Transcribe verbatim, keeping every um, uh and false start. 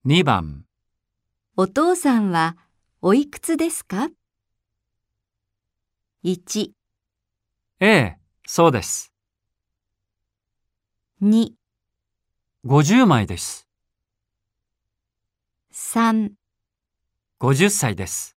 にばん、 お父さんはおいくつですか？いち、 ええ、そうです。 に、 ごじゅうまいです。 さん、 ごじゅっさいです。